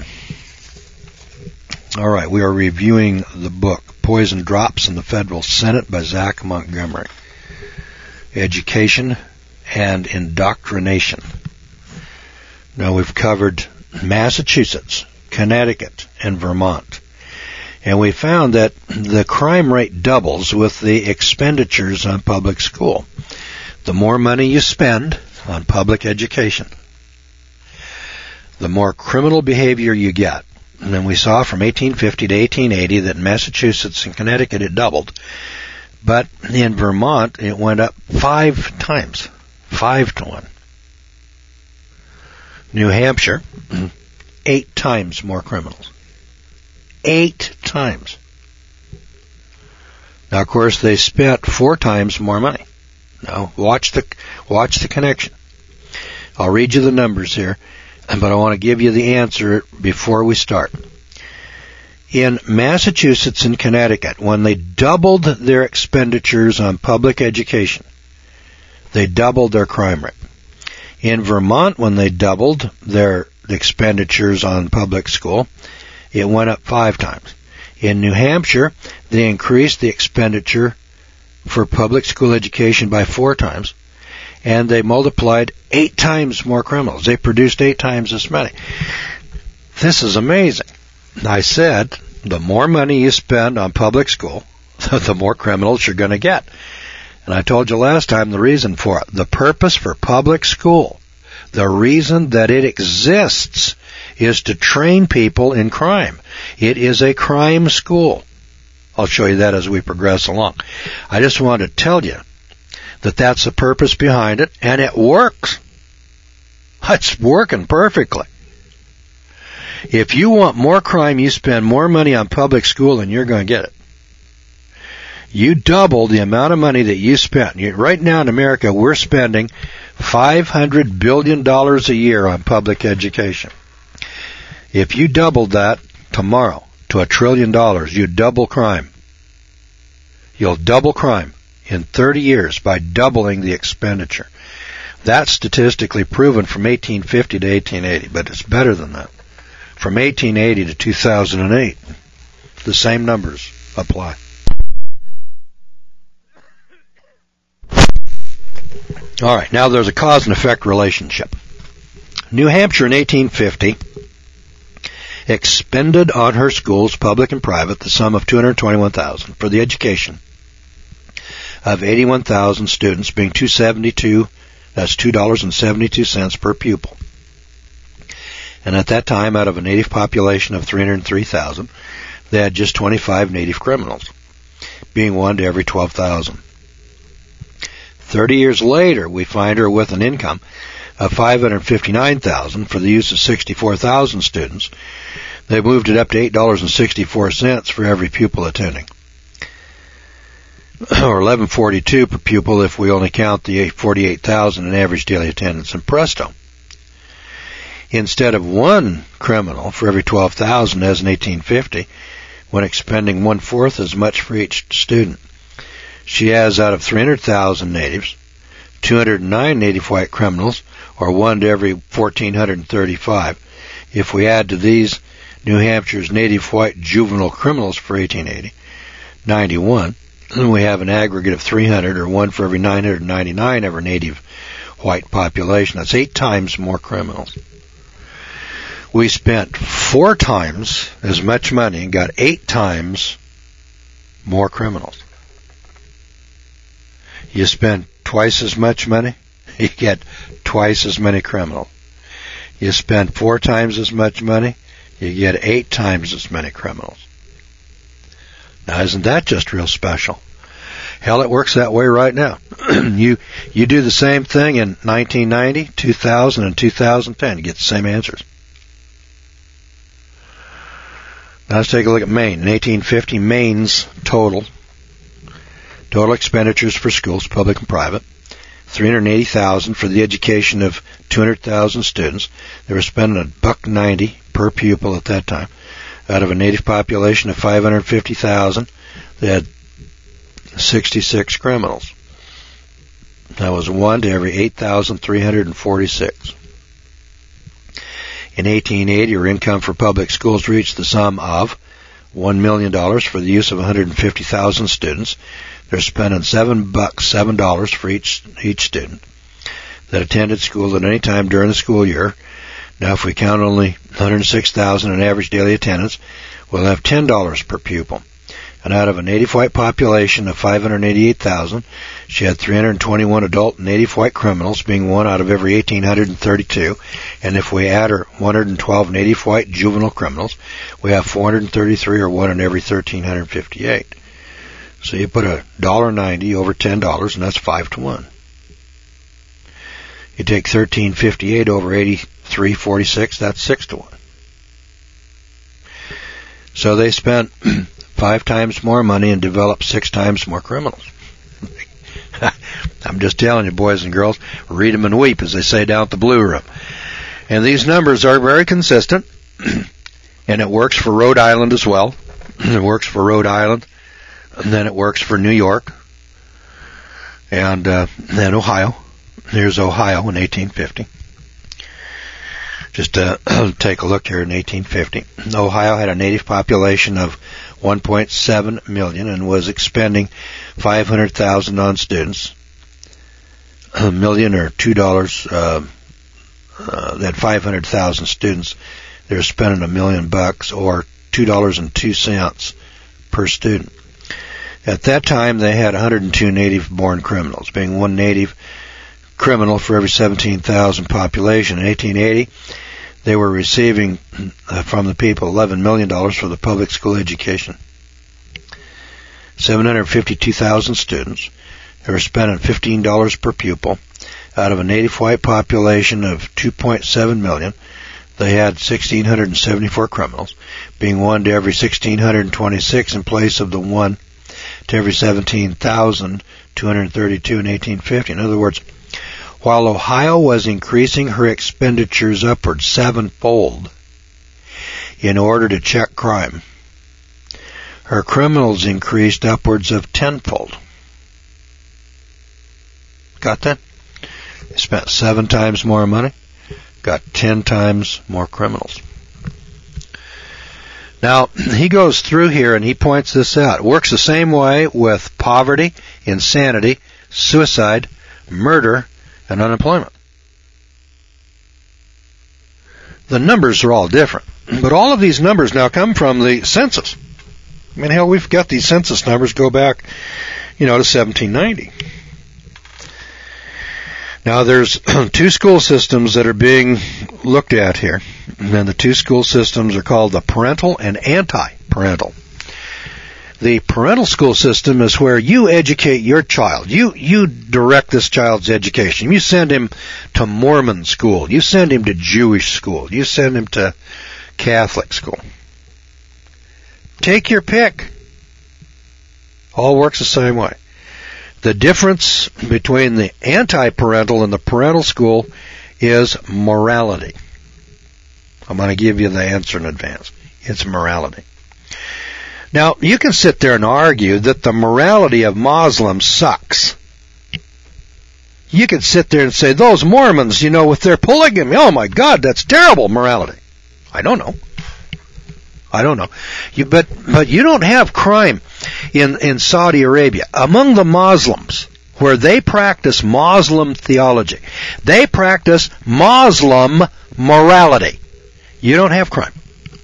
All right, we are reviewing the book, Poison Drops in the Federal Senate by Zach Montgomery. Education and Indoctrination. Now, we've covered Massachusetts, Connecticut, and Vermont. And we found that the crime rate doubles with the expenditures on public school. The more money you spend on public education, the more criminal behavior you get. And then we saw from eighteen fifty to eighteen eighty that in Massachusetts and Connecticut it doubled. But in Vermont it went up five times. Five to one. New Hampshire, eight times more criminals. Eight times. Now, of course, they spent four times more money. Now, watch the watch the connection. I'll read you the numbers here, but I want to give you the answer before we start. In Massachusetts and Connecticut, when they doubled their expenditures on public education, they doubled their crime rate. In Vermont, when they doubled their expenditures on public school, it went up five times. In New Hampshire, they increased the expenditure for public school education by four times, and they multiplied eight times more criminals. They produced eight times as many. This is amazing. I said, the more money you spend on public school, the more criminals you're going to get. And I told you last time the reason for it. The purpose for public school, the reason that it exists, is to train people in crime. It is a crime school. I'll show you that as we progress along. I just want to tell you that that's the purpose behind it, and it works. It's working perfectly. If you want more crime, you spend more money on public school and you're going to get it. You double the amount of money that you spent. Right now in America, we're spending five hundred billion dollars a year on public education. If you doubled that tomorrow to a trillion dollars, you double crime. You'll double crime in thirty years by doubling the expenditure. That's statistically proven from eighteen fifty to eighteen eighty, but it's better than that. From eighteen eighty to two thousand eight, the same numbers apply. All right, now there's a cause and effect relationship. New Hampshire in eighteen fifty expended on her schools, public and private, the sum of two hundred twenty-one thousand dollars for the education of eighty-one thousand students, being two dollars and seventy-two cents, that's two dollars and seventy-two cents per pupil. And at that time, out of a native population of three hundred three thousand, they had just twenty-five native criminals, being one to every twelve thousand. Thirty years later, we find her with an income of five hundred fifty-nine thousand dollars for the use of sixty-four thousand students. They moved it up to eight dollars and sixty-four cents for every pupil attending, or eleven dollars and forty-two cents per pupil if we only count the forty-eight thousand in average daily attendance. And presto, instead of one criminal for every twelve thousand as in eighteen fifty, when expending one-fourth as much for each student, she has, out of three hundred thousand natives, two hundred nine native white criminals, or one to every one thousand four hundred thirty-five. If we add to these New Hampshire's native white juvenile criminals for eighteen eighty, ninety-one, then we have an aggregate of three hundred, or one for every nine hundred ninety-nine of our native white population. That's eight times more criminals. We spent four times as much money and got eight times more criminals. You spend twice as much money, you get twice as many criminals. You spend four times as much money, you get eight times as many criminals. Now, isn't that just real special? Hell, it works that way right now. you you do the same thing in nineteen ninety, two thousand, and two thousand ten. You get the same answers. Now let's take a look at Maine. In eighteen fifty, Maine's total Total expenditures for schools, public and private, three hundred eighty thousand dollars for the education of two hundred thousand students. They were spending a buck ninety per pupil at that time. Out of a native population of five hundred fifty thousand, they had sixty-six criminals. That was one to every eight thousand three hundred forty-six. In eighteen eighty, her income for public schools reached the sum of one million dollars for the use of one hundred fifty thousand students. They're spending seven bucks, seven dollars for each each student that attended school at any time during the school year. Now, if we count only one hundred six thousand in average daily attendance, we'll have ten dollars per pupil. And out of a native white population of five hundred eighty-eight thousand, she had three hundred twenty-one adult native white criminals, being one out of every one thousand eight hundred thirty-two. And if we add her one hundred twelve native white juvenile criminals, we have four hundred thirty-three, or one in every one thousand three hundred fifty-eight. So you put a one dollar ninety over ten dollars, and that's five to one. You take thirteen fifty-eight over eighty-three forty-six, that's six to one. So they spent five times more money and developed six times more criminals. I'm just telling you, boys and girls, read them and weep, as they say down at the Blue Room. And these numbers are very consistent, and it works for Rhode Island as well. It works for Rhode Island. And then it works for New York, and uh, then Ohio. Here's Ohio in eighteen fifty. Just uh, take a look here in eighteen fifty. Ohio had a native population of one point seven million and was expending five hundred thousand on students. A million, or two dollars. Uh, uh, they had five hundred thousand students. They were spending a million bucks, or two dollars and two cents per student. At that time, they had one hundred two native-born criminals, being one native criminal for every seventeen thousand population. In eighteen eighty, they were receiving uh, from the people eleven million dollars for the public school education. seven hundred fifty-two thousand students. They were spending fifteen dollars per pupil. Out of a native white population of two point seven million, they had one thousand six hundred seventy-four criminals, being one to every one thousand six hundred twenty-six in place of the one to every seventeen thousand two hundred thirty-two in eighteen fifty. In other words, while Ohio was increasing her expenditures upward sevenfold in order to check crime, her criminals increased upwards of tenfold. Got that? They spent seven times more money, got ten times more criminals. Now, he goes through here and he points this out. It works the same way with poverty, insanity, suicide, murder, and unemployment. The numbers are all different, but all of these numbers now come from the census. I mean, hell, we've got these census numbers go back, you know, to seventeen ninety. Now, there's two school systems that are being looked at here, and the two school systems are called the parental and anti-parental. The parental school system is where you educate your child. You you direct this child's education. You send him to Mormon school. You send him to Jewish school. You send him to Catholic school. Take your pick. All works the same way. The difference between the anti-parental and the parental school is morality. I'm going to give you the answer in advance. It's morality. Now, you can sit there and argue that the morality of Muslims sucks. You can sit there and say, those Mormons, you know, with their polygamy, oh my God, that's terrible morality. I don't know. I don't know. You, but, but you don't have crime in, in Saudi Arabia. Among the Muslims, where they practice Muslim theology, they practice Muslim morality. You don't have crime.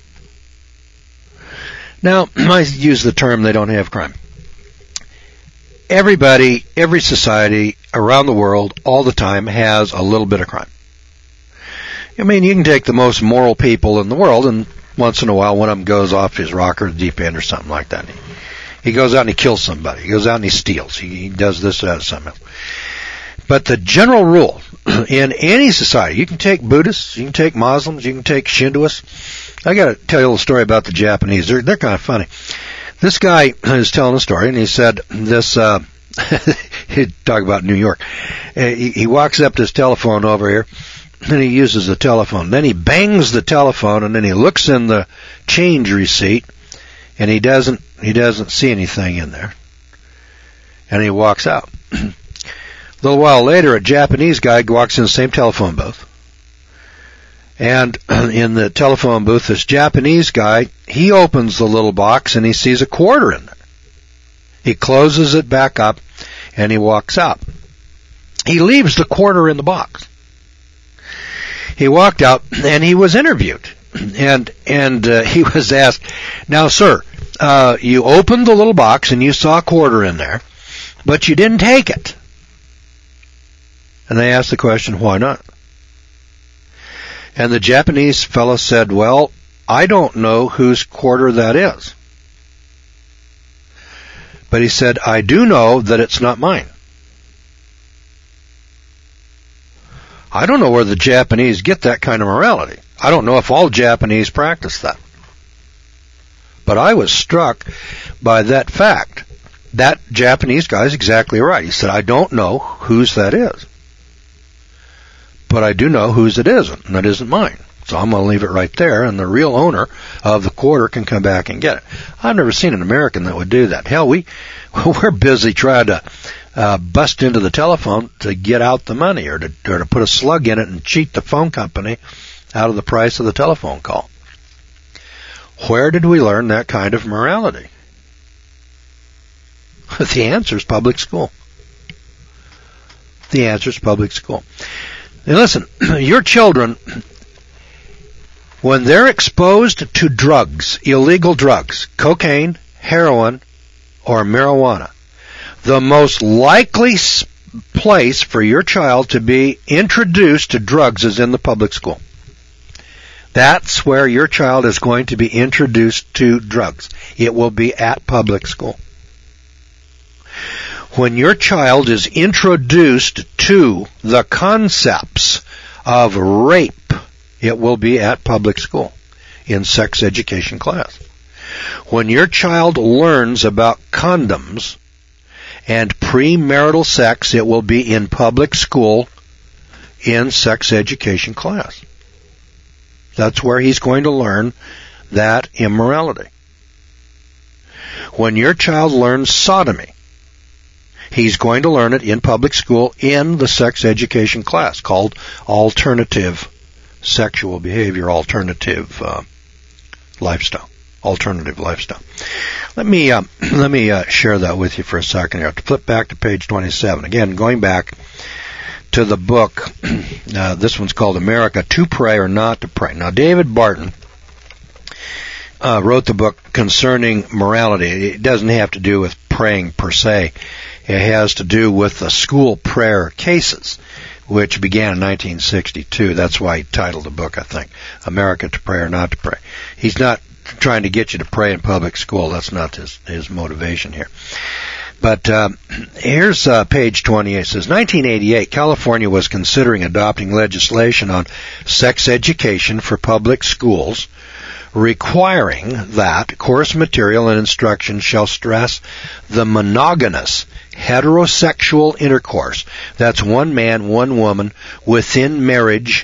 Now, I use the term they don't have crime. Everybody, every society around the world, all the time, has a little bit of crime. I mean, you can take the most moral people in the world, and once in a while one of them goes off his rocker or the deep end or something like that. He, he goes out and he kills somebody. He goes out and he steals. He, he does this, that, or something else. But the general rule in any society, you can take Buddhists, you can take Muslims, you can take Shintoists. I got to tell you a little story about the Japanese. They're, they're kind of funny. This guy is telling a story, and he said this, uh, he'd talk about New York. He, he walks up to his telephone over here, and he uses the telephone. Then he bangs the telephone, and then he looks in the change receipt, and he doesn't, he doesn't see anything in there. And he walks out. A little while later, a Japanese guy walks in the same telephone booth. And in the telephone booth, this Japanese guy, he opens the little box and he sees a quarter in there. He closes it back up and he walks out. He leaves the quarter in the box. He walked out and he was interviewed. And and uh, he was asked, now, sir, uh, you opened the little box and you saw a quarter in there, but you didn't take it. And they asked the question, why not? And the Japanese fellow said, well, I don't know whose quarter that is. But he said, I do know that it's not mine. I don't know where the Japanese get that kind of morality. I don't know if all Japanese practice that. But I was struck by that fact. That Japanese guy is exactly right. He said, I don't know whose that is. But I do know whose it isn't, and it isn't mine. So I'm going to leave it right there, and the real owner of the quarter can come back and get it. I've never seen an American that would do that. Hell, we, we're busy trying to uh, bust into the telephone to get out the money or to, or to put a slug in it and cheat the phone company out of the price of the telephone call. Where did we learn that kind of morality? The answer is public school. The answer is public school. Now listen, your children, when they're exposed to drugs, illegal drugs, cocaine, heroin, or marijuana, the most likely place for your child to be introduced to drugs is in the public school. That's where your child is going to be introduced to drugs. It will be at public school. When your child is introduced to the concepts of rape, it will be at public school in sex education class. When your child learns about condoms and premarital sex, it will be in public school in sex education class. That's where he's going to learn that immorality. When your child learns sodomy, he's going to learn it in public school in the sex education class called alternative sexual behavior, alternative uh, lifestyle, alternative lifestyle. Let me uh, let me uh, share that with you for a second here. To flip back to page twenty-seven. Again, going back to the book, uh, this one's called America, To Pray or Not to Pray. Now, David Barton uh, wrote the book concerning morality. It doesn't have to do with praying per se. It has to do with the school prayer cases, which began in nineteen sixty-two. That's why he titled the book, I think, America, To Pray or Not to Pray. He's not trying to get you to pray in public school. That's not his, his motivation here. But um, here's uh, page twenty-eight. It says, nineteen eighty-eight, California was considering adopting legislation on sex education for public schools, requiring that course material and instruction shall stress the monogamous heterosexual intercourse. That's one man, one woman, within marriage,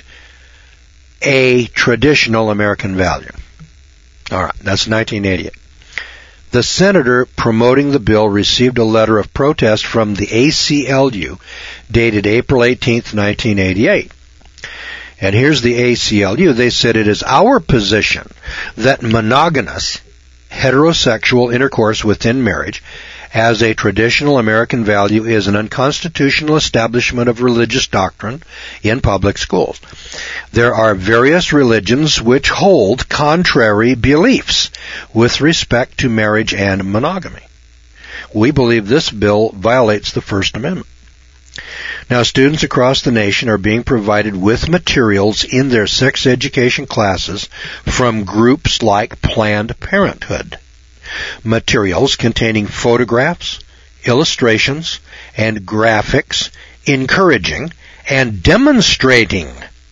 a traditional American value. All right, that's nineteen eighty-eight. The senator promoting the bill received a letter of protest from the A C L U dated April eighteenth, nineteen eighty-eight. And here's the A C L U. They said, it is our position that monogamous heterosexual intercourse within marriage as a traditional American value is an unconstitutional establishment of religious doctrine in public schools. There are various religions which hold contrary beliefs with respect to marriage and monogamy. We believe this bill violates the First Amendment. Now, students across the nation are being provided with materials in their sex education classes from groups like Planned Parenthood. Materials containing photographs, illustrations, and graphics encouraging and demonstrating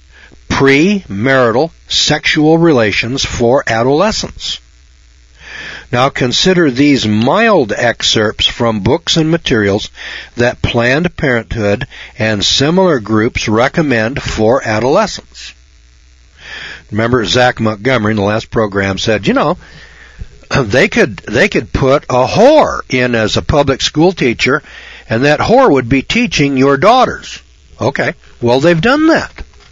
premarital sexual relations for adolescents. Now consider these mild excerpts from books and materials that Planned Parenthood and similar groups recommend for adolescents. Remember, Zach Montgomery in the last program said, you know, they could they could put a whore in as a public school teacher, and that whore would be teaching your daughters. Okay, well, they've done that.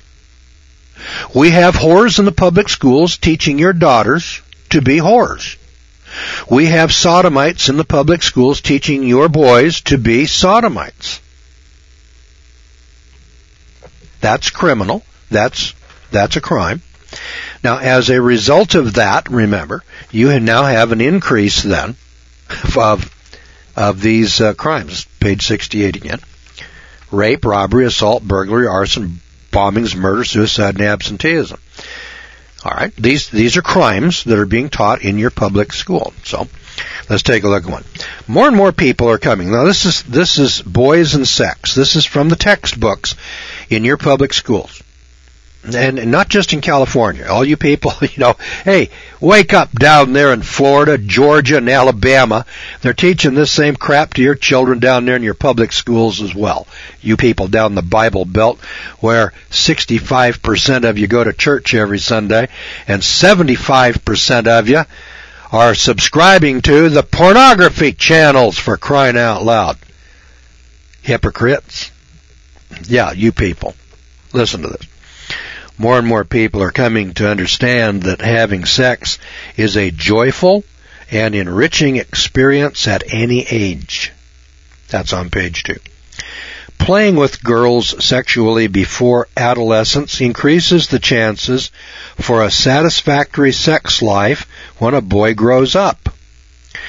We have whores in the public schools teaching your daughters to be whores. We have sodomites in the public schools teaching your boys to be sodomites. That's criminal. That's that's a crime. Now, as a result of that, remember, you now have an increase then of of these uh, crimes. Page sixty-eight again. Rape, robbery, assault, burglary, arson, bombings, murder, suicide, and absenteeism. All right, these these are crimes that are being taught in your public school. So, let's take a look at one. More and more people are coming. Now, this is this is boys and sex. This is from the textbooks in your public schools. And not just in California. All you people, you know, hey, wake up down there in Florida, Georgia, and Alabama. They're teaching this same crap to your children down there in your public schools as well. You people down in the Bible Belt where sixty-five percent of you go to church every Sunday and seventy-five percent of you are subscribing to the pornography channels, for crying out loud. Hypocrites. Yeah, you people. Listen to this. More and more people are coming to understand that having sex is a joyful and enriching experience at any age. That's on page two. Playing with girls sexually before adolescence increases the chances for a satisfactory sex life when a boy grows up.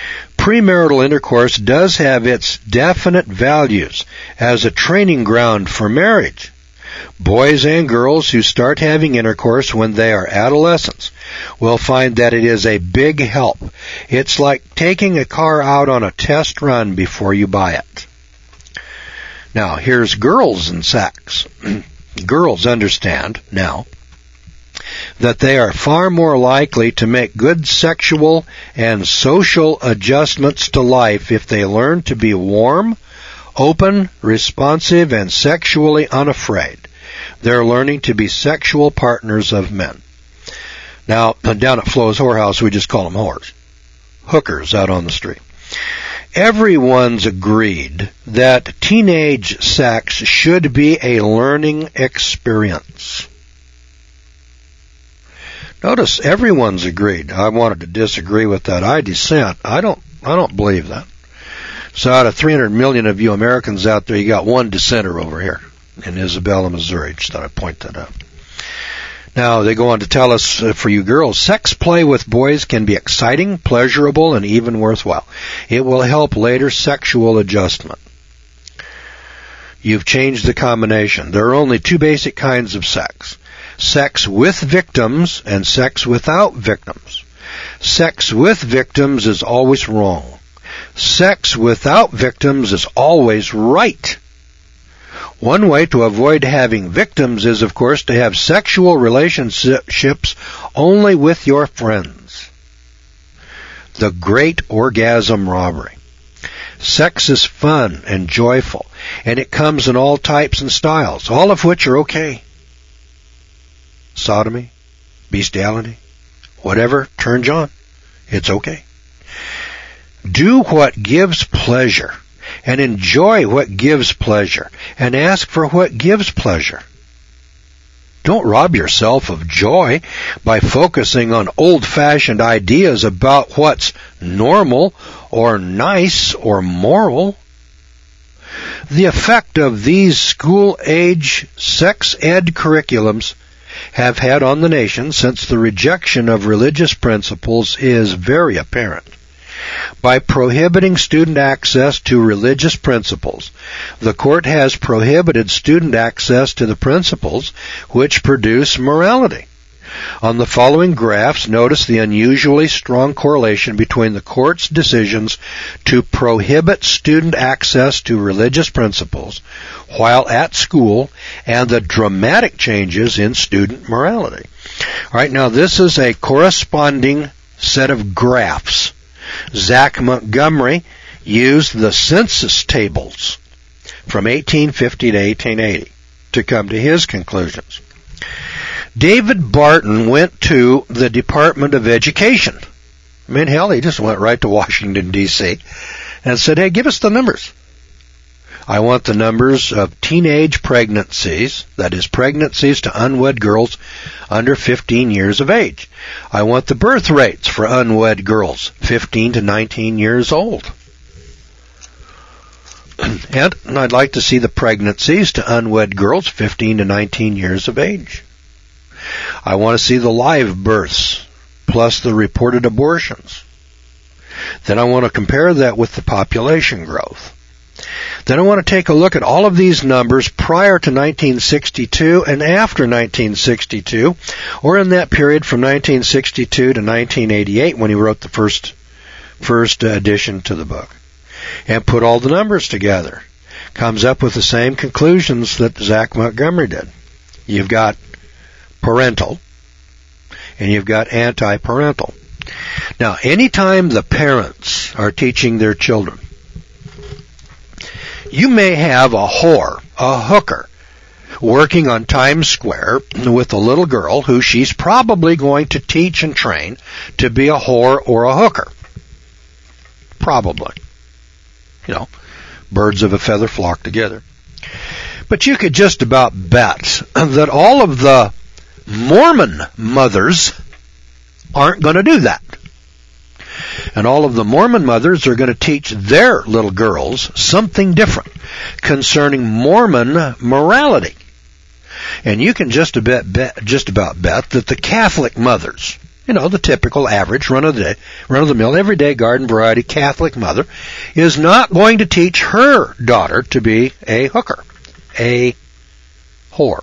premarital intercourse does have its definite values as a training ground for marriage. Boys and girls who start having intercourse when they are adolescents will find that it is a big help. It's like taking a car out on a test run before you buy it. Now, here's girls and sex. Girls understand now that they are far more likely to make good sexual and social adjustments to life if they learn to be warm, open, responsive, and sexually unafraid. They're learning to be sexual partners of men. Now, down at Flo's Whorehouse, we just call them whores. Hookers out on the street. Everyone's agreed that teenage sex should be a learning experience. Notice everyone's agreed. I wanted to disagree with that. I dissent. I don't I don't believe that. So out of three hundred million of you Americans out there, you got one dissenter over here in Isabella, Missouri. Just thought I'd point that out. Now, they go on to tell us, uh, for you girls, sex play with boys can be exciting, pleasurable, and even worthwhile. It will help later sexual adjustment. You've changed the combination. There are only two basic kinds of sex. Sex with victims and sex without victims. Sex with victims is always wrong. Sex without victims is always right. One way to avoid having victims is, of course, to have sexual relationships only with your friends. The great orgasm robbery. Sex is fun and joyful, and it comes in all types and styles, all of which are okay. Sodomy, bestiality, whatever turns you on, it's okay. Do what gives pleasure. And enjoy what gives pleasure, and ask for what gives pleasure. Don't rob yourself of joy by focusing on old-fashioned ideas about what's normal or nice or moral. The effect of these school-age sex ed curriculums have had on the nation since the rejection of religious principles is very apparent. By prohibiting student access to religious principles, the court has prohibited student access to the principles which produce morality. On the following graphs, notice the unusually strong correlation between the court's decisions to prohibit student access to religious principles while at school and the dramatic changes in student morality. All right, now this is a corresponding set of graphs. Zach Montgomery used the census tables from eighteen fifty to eighteen eighty to come to his conclusions. David Barton went to the Department of Education. I mean, hell, he just went right to Washington, D C and said, hey, give us the numbers. I want the numbers of teenage pregnancies, that is, pregnancies to unwed girls under fifteen years of age. I want the birth rates for unwed girls, fifteen to nineteen years old. And I'd like to see the pregnancies to unwed girls, fifteen to nineteen years of age. I want to see the live births, plus the reported abortions. Then I want to compare that with the population growth. Then I want to take a look at all of these numbers prior to nineteen sixty-two and after nineteen sixty-two, or in that period from nineteen sixty-two to nineteen eighty-eight when he wrote the first first addition to the book, and put all the numbers together. Comes up with the same conclusions that Zach Montgomery did. You've got parental, and you've got anti-parental. Now, anytime the parents are teaching their children, you may have a whore, a hooker, working on Times Square with a little girl who she's probably going to teach and train to be a whore or a hooker. Probably. You know, birds of a feather flock together. But you could just about bet that all of the Mormon mothers aren't going to do that. And all of the Mormon mothers are going to teach their little girls something different concerning Mormon morality. And you can just about bet, just about bet that the Catholic mothers you know, the typical average run-of-the-day, run-of-the-mill, everyday garden variety Catholic mother is not going to teach her daughter to be a hooker, a whore.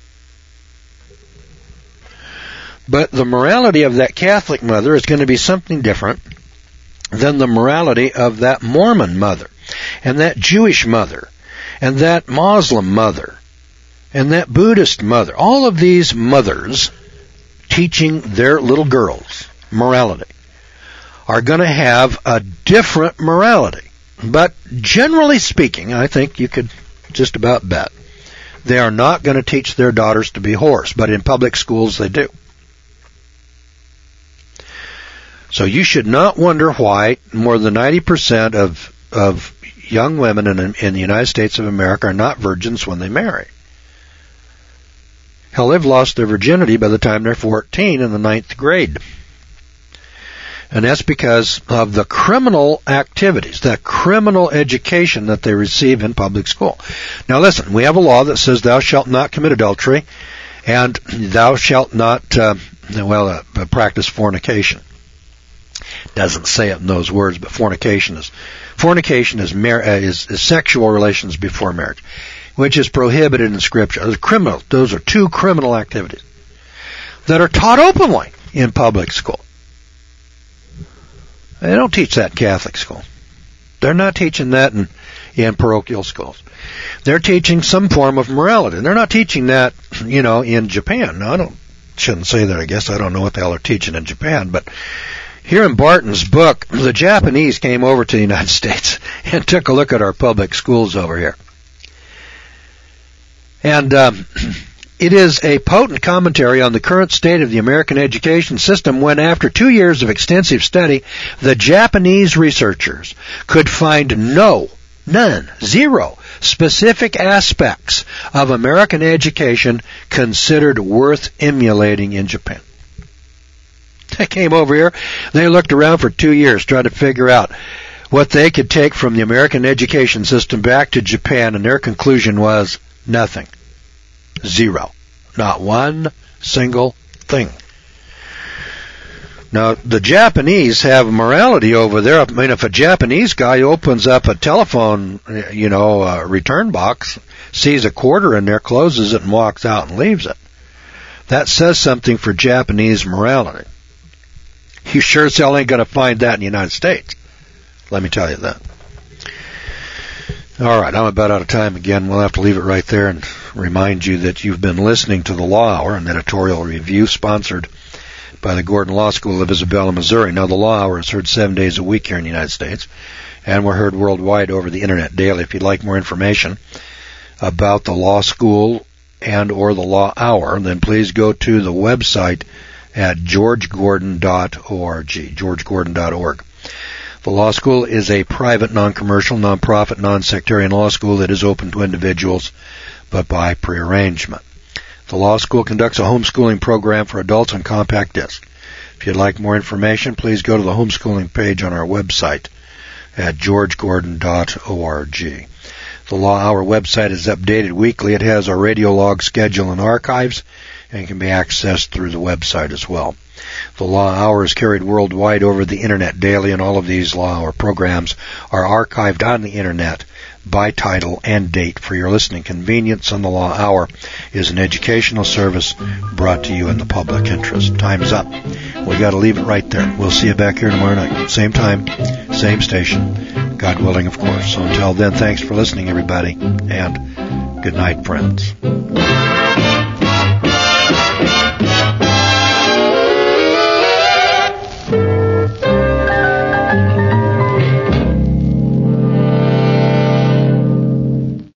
But the morality of that Catholic mother is going to be something different than the morality of that Mormon mother, and that Jewish mother, and that Muslim mother, and that Buddhist mother. All of these mothers teaching their little girls morality are going to have a different morality. But generally speaking, I think you could just about bet they are not going to teach their daughters to be whores, but in public schools they do. So you should not wonder why more than ninety percent of of young women in, in the United States of America are not virgins when they marry. Hell, they've lost their virginity by the time they're fourteen in the ninth grade. And that's because of the criminal activities, the criminal education that they receive in public school. Now listen, we have a law that says thou shalt not commit adultery, and thou shalt not, uh, well, uh, practice fornication. Doesn't say it in those words, but fornication is fornication is, mar- uh, is, is sexual relations before marriage, which is prohibited in Scripture. Those are criminal. Those are two criminal activities that are taught openly in public school. They don't teach that in Catholic school. They're not teaching that in, in parochial schools. They're teaching some form of morality. They're not teaching that, you know, in Japan. Now, I don't shouldn't say that. I guess I don't know what the hell they're teaching in Japan, but here in Barton's book, the Japanese came over to the United States and took a look at our public schools over here. And um, it is a potent commentary on the current state of the American education system when, after two years of extensive study, the Japanese researchers could find no, none, zero specific aspects of American education considered worth emulating in Japan. They came over here, they looked around for two years trying to figure out what they could take from the American education system back to Japan, and their conclusion was nothing. Zero. Not one single thing. Now, the Japanese have morality over there. I mean, if a Japanese guy opens up a telephone, you know, uh, return box, sees a quarter in there, closes it, and walks out and leaves it, that says something for Japanese morality. You sure as hell ain't going to find that in the United States. Let me tell you that. All right, I'm about out of time again. We'll have to leave it right there and remind you that you've been listening to The Law Hour, an editorial review sponsored by the Gordon Law School of Isabella, Missouri. Now, The Law Hour is heard seven days a week here in the United States, and we're heard worldwide over the Internet daily. If you'd like more information about the law school and or the Law Hour, then please go to the website at george gordon dot org, george gordon dot org. The law school is a private, non-commercial, non-profit, non-sectarian law school that is open to individuals, but by prearrangement. The law school conducts a homeschooling program for adults on compact disc. If you'd like more information, please go to the homeschooling page on our website at george gordon dot org. The Law Hour website is updated weekly. It has our radio log schedule and archives, and can be accessed through the website as well. The Law Hour is carried worldwide over the Internet daily, and all of these Law Hour programs are archived on the Internet by title and date for your listening convenience. And the Law Hour is an educational service brought to you in the public interest. Time's up. We got to leave it right there. We'll see you back here tomorrow night. Same time, same station. God willing, of course. So until then, thanks for listening, everybody, and good night, friends.